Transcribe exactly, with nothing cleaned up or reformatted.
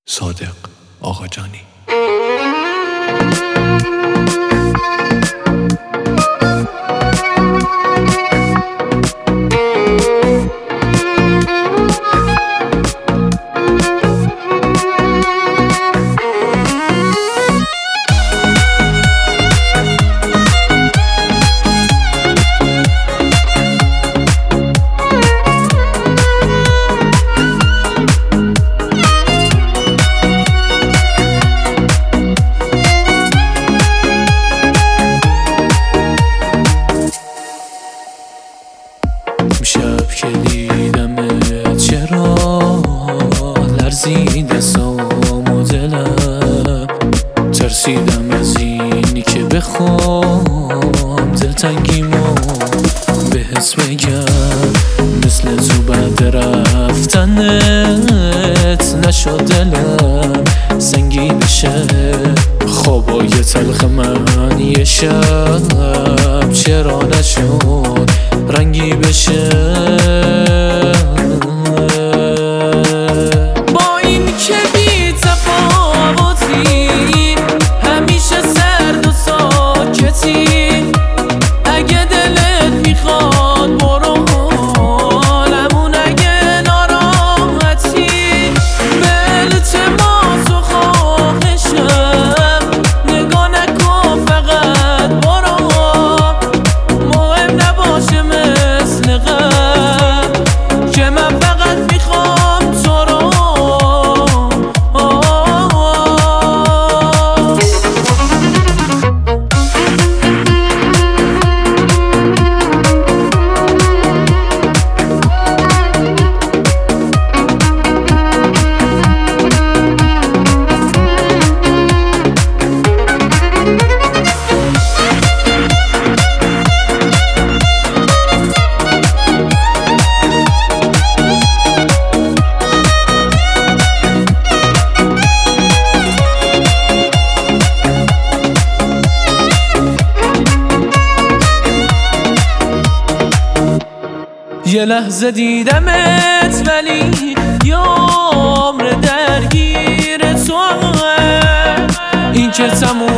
صادق آقاجانی. شب که دیدمت چرا لرزید دستام و دلم، ترسیدم از اینی که بخوام دلتنگیمو بهت بگم. مثل تو بعد رفتنت نشد دلم سنگین شه، خوابای تلخ من یه شب چرا نشد رنگی بشه. با این که بی تفاوتی همیشه سرد و ساکتی، اگه دلت میخواد برو حالمون، اگه ناراحتی به التماس و خواهشم نگاه نکن فقط برو، مهم نباشه مثل قبل که من فقط میخوام تو رو. یه لحظه دیدمت ولی یه عمر درگیر تو، این که تموم